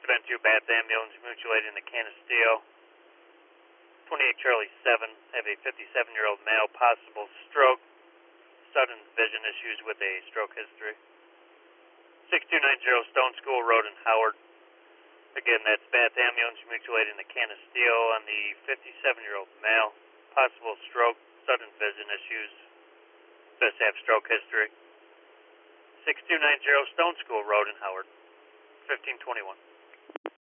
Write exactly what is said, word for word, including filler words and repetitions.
Been two Bath ambulance mutual aid in the Canisteo. twenty-eight Charlie seven, have a fifty-seven-year-old male, possible stroke, sudden vision issues with a stroke history. six two nine zero Stone School Road in Howard. Again, that's Bath ambulance mutual aid in the Canisteo on the fifty-seven-year-old male, possible stroke, sudden vision issues, does have stroke history. six two nine zero Stone School Road in Howard, fifteen twenty-one.